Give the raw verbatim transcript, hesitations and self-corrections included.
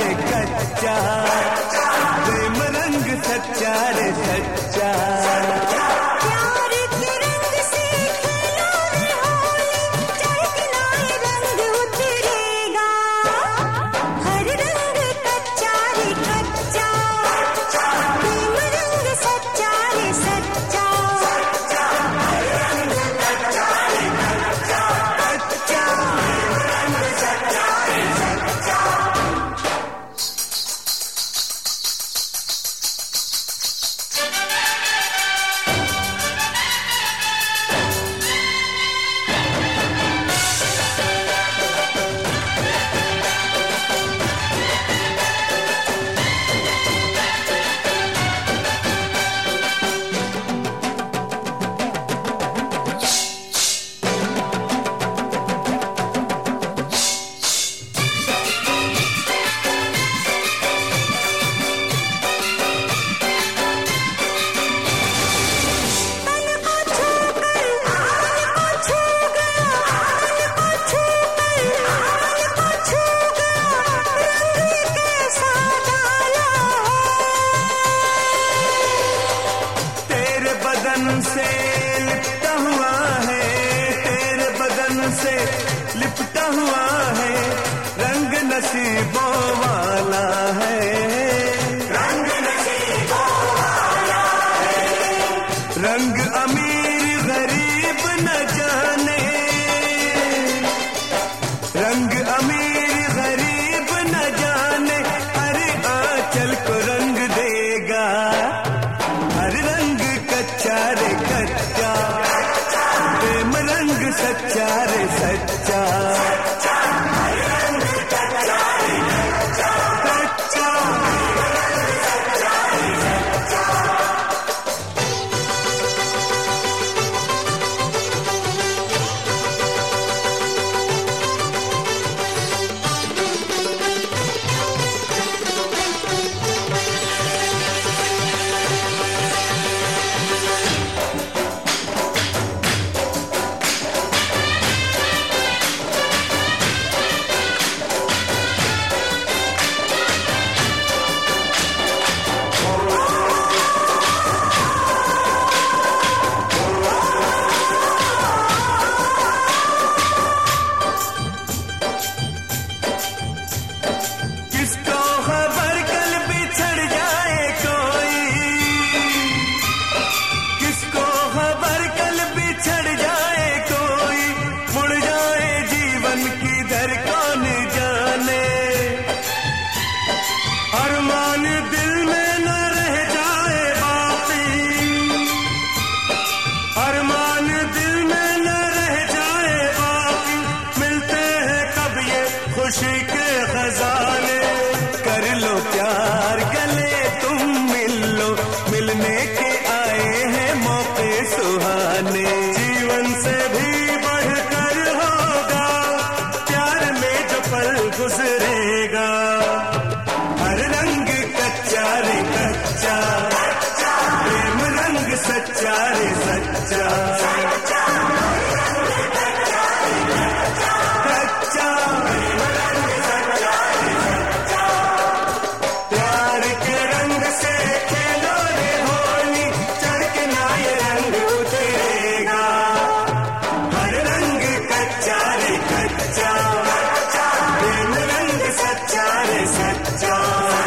रे कच्चा, प्रेम रंग सच्चा रे सच्चा। से लिपटा हुआ है, तेरे बदन से लिपटा हुआ है, रंग नसीबों वाला है, रंग नसीबों वाला है, रंग अमीर गरीब न जाने, रंग अमीर गरीब न जाने, हर आंचल को रंग देगा, हर रंग कच्चा रे कच्चा, प्रेम रंग सच्चा रे सच्चा, हर रंग कच्चा रे कच्चा, कच्चा सच्चा रे सच्चा। अरमान दिल में न रह जाए बाकी, अरमान दिल में न रह जाए बाकी, मिलते हैं कब ये खुशी के खजाने, कर लो प्यार गले तुम मिल लो, मिलने के आए हैं मौके सुहाने, जीवन से भी बढ़कर होगा प्यार में जो पल गुजरेगा, हर रंग कच्चा रे कच्चा, प्रेम रंग सच्चा रे सच्चा, कच्चा प्रेम रंग सच्चा रे सच्चा, प्यार के रंग से खेलो रे होली, चढ़ के ना ये रंग उतरेगा, हर रंग कच्चा रे कच्चा, प्रेम रंग सच्चा रे सच्चा।